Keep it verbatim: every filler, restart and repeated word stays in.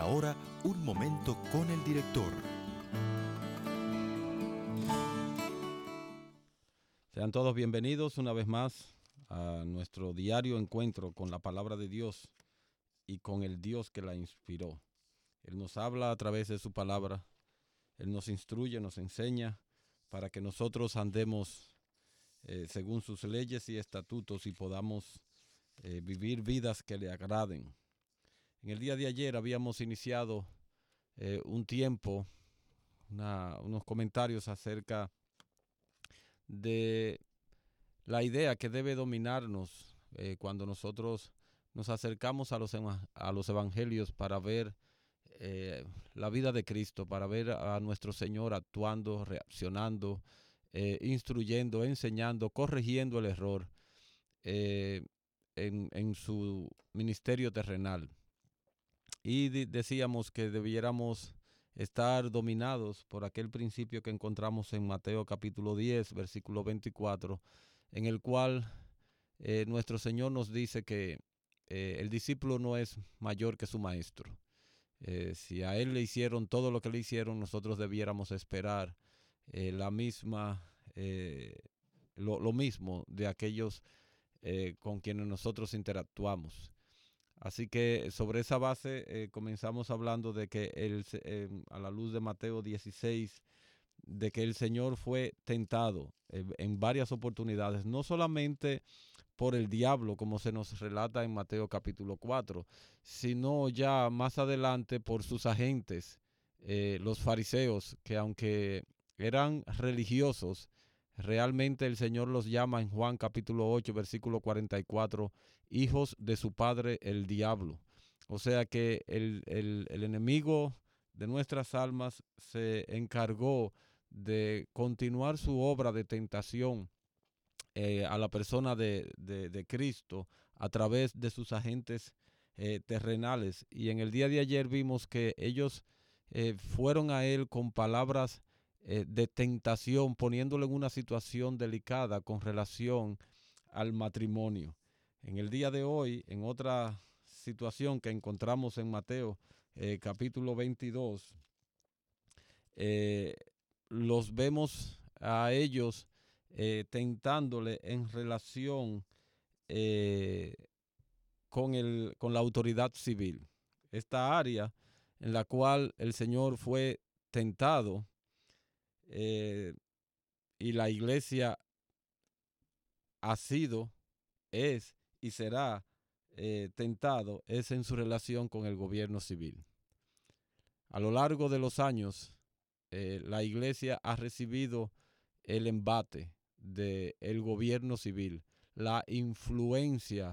ahora, un momento con el director. Sean todos bienvenidos una vez más a nuestro diario encuentro con la palabra de Dios y con el Dios que la inspiró. Él nos habla a través de su palabra, Él nos instruye, nos enseña para que nosotros andemos eh, según sus leyes y estatutos y podamos eh, vivir vidas que le agraden. En el día de ayer habíamos iniciado eh, un tiempo, una, unos comentarios acerca de la idea que debe dominarnos eh, cuando nosotros nos acercamos a los, a los evangelios para ver eh, la vida de Cristo, para ver a nuestro Señor actuando, reaccionando, eh, instruyendo, enseñando, corrigiendo el error eh, en, en su ministerio terrenal. Y de- decíamos que debiéramos estar dominados por aquel principio que encontramos en Mateo capítulo diez, versículo veinticuatro, en el cual eh, nuestro Señor nos dice que eh, el discípulo no es mayor que su maestro. Eh, si a él le hicieron todo lo que le hicieron, nosotros debiéramos esperar eh, la misma, eh, lo, lo mismo de aquellos eh, con quienes nosotros interactuamos. Así que sobre esa base eh, comenzamos hablando de que el, eh, a la luz de Mateo dieciséis, de que el Señor fue tentado eh, en varias oportunidades, no solamente por el diablo, como se nos relata en Mateo capítulo cuatro, sino ya más adelante por sus agentes, eh, los fariseos, que aunque eran religiosos, realmente el Señor los llama en Juan capítulo ocho, versículo cuarenta y cuatro, hijos de su padre el diablo. O sea que el, el, el enemigo de nuestras almas se encargó de continuar su obra de tentación eh, a la persona de, de, de Cristo a través de sus agentes eh, terrenales. Y en el día de ayer vimos que ellos eh, fueron a él con palabras eh, de tentación, poniéndolo en una situación delicada con relación al matrimonio. En el día de hoy, en otra situación que encontramos en Mateo eh, capítulo veintidós, eh, los vemos a ellos eh, tentándole en relación eh, con, el, con la autoridad civil. Esta área en la cual el Señor fue tentado eh, y la iglesia ha sido, es y será eh, tentado es en su relación con el gobierno civil. A lo largo de los años, eh, la iglesia ha recibido el embate del gobierno civil, la influencia